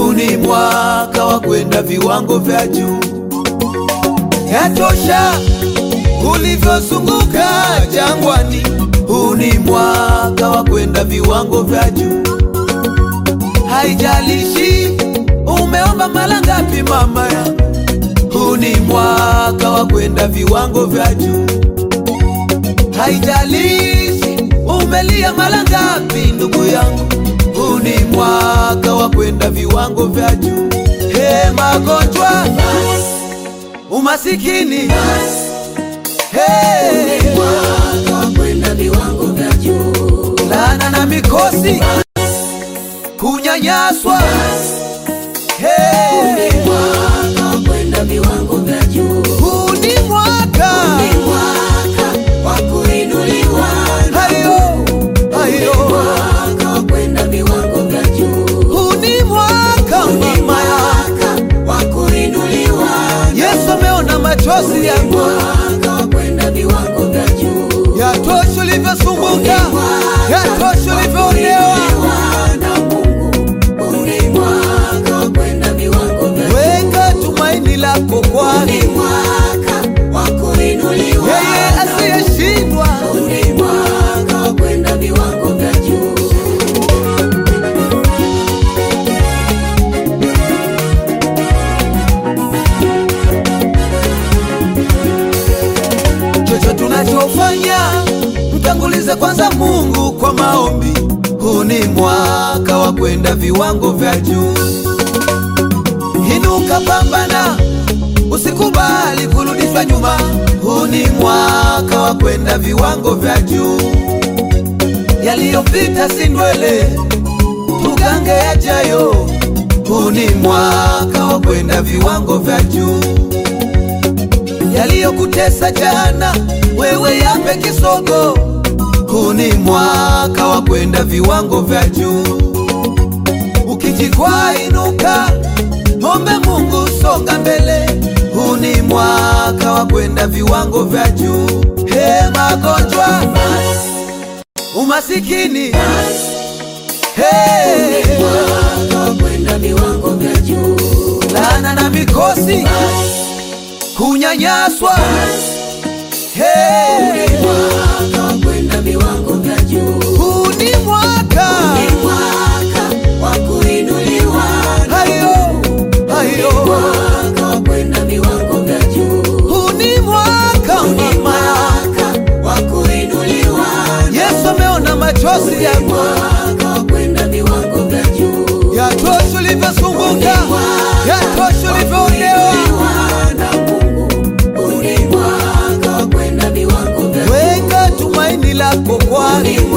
huu ni mwaka wa kwenda viwango vya juu. Yatosha ulivyozunguka jangwani, huu ni mwaka wa kwenda viwango vya juu. Haijalishi umeomba mara ngapi mama ya, huu ni mwaka wa kwenda viwango vya juu. Haijalishi umelia mara ngapi ndugu yangu, huu ni mwaka wa kwenda viwango vya juu. Magonjwa, umasikini, mwaka wa kwenda viwango vya juu. laana na mikosi, kunyanyaswa, mwaka wa kwenda viwango vya juu. huu ni mwaka wa kuinuliwa. Mwaka wa kwenda viwango vya juu. huu ni mwaka mama wa kuinuliwa. Yesu ameona machozi yangu, Mwaka wa kwenda viwango vya juu. yatosha ulivyosumbuka, yatosha ulivyoonewa. Weka tumaini lako kwake, yeye asiyeshindwa. Chochote tunachofanya mtangulize kwanza Mungu kwa maombi. Huu ni mwaka wa kwenda viwango vya juu. Inuka, pambana, usikubali kurudishwa nyuma. Huu ni mwaka wa kwenda viwango vya juu. Yaliyopita si ndwele, tugange yajayo. Huu ni mwaka wa kwenda viwango vya juu. Yaliyokutesa jana, wewe yape kisogo. Huu ni mwaka wa kwenda viwango vya juu. Ukijikwaa inuka, ombe Mungu, songa mbele. Huu ni mwaka wa kwenda viwango vya juu. Magonjwa, umasikini, mwaka wa kwenda viwango vya juu. laana na mikosi, kunyanyaswa, mwaka wa kwenda viwango vya juu. huu ni mwaka wa kuinuliwa. Mwaka wa kwenda viwango vya juu. huu ni mwaka mama wa kuinuliwa. Yesu ameona machozi yangu, Mwaka wa kwenda viwango vya juu. yatosha ulivyosumbuka, yatosha ulivyoonewa. Weka tumaini lako kwake,